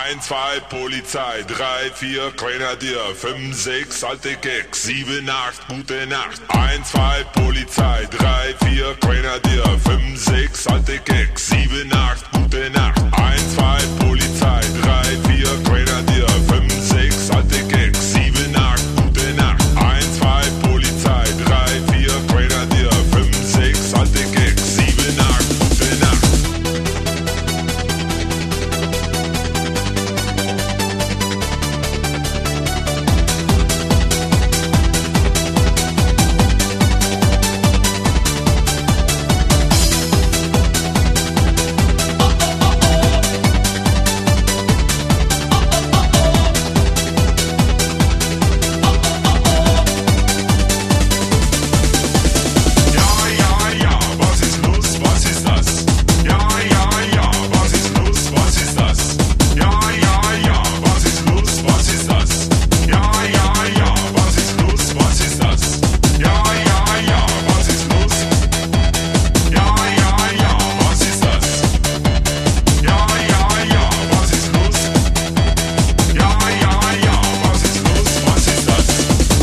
1, 2 Polizei, 3, 4 Grenadier, 5, 6 alte Keks, 7, 8 gute Nacht. 1, 2 Polizei, 3, 4 Grenadier, 5, 6 alte Keks, 7, 8 gute Nacht. 1, 2 Polizei,